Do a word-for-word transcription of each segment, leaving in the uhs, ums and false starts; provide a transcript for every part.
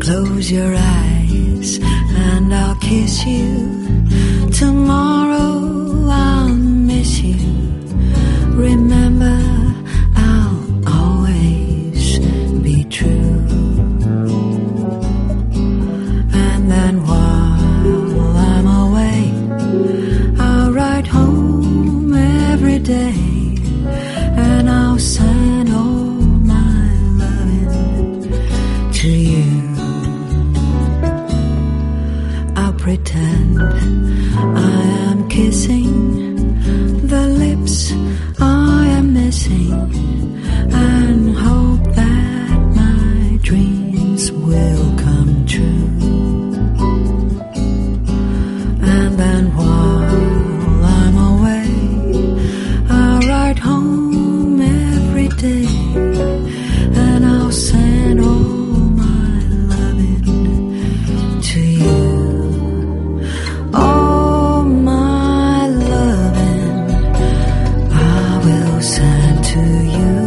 Close your eyes and I'll kiss you. Tomorrow I'll miss you. Remember, I'll always be true. And then while I'm away, I'll write home every day, and I'll send all my loving to you. I'll pretend I am kissing the lips I am missing, and hope that my dreams will come true. And then while I'm away, I'll write home every day, and I'll send all my loving to you. All my loving I will send to you.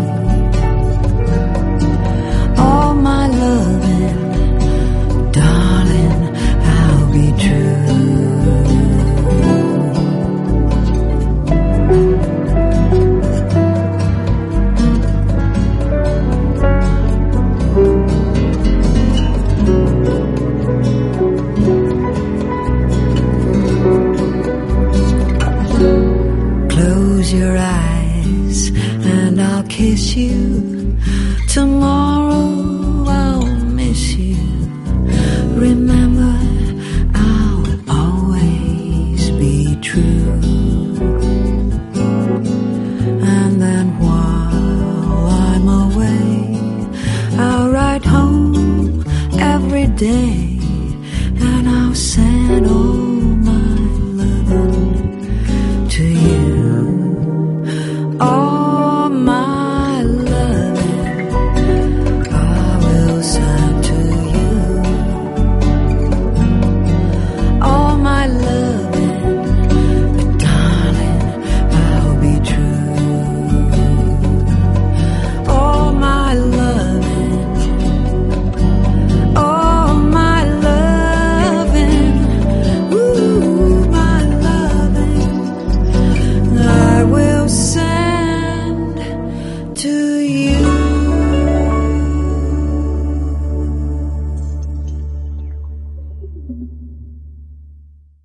All my loving, darling, I'll be true. Close your eyes and I'll kiss you. Tomorrow I'll miss you. Remember, I'll always be true. And then while I'm away, I'll write home every day, and I'll send all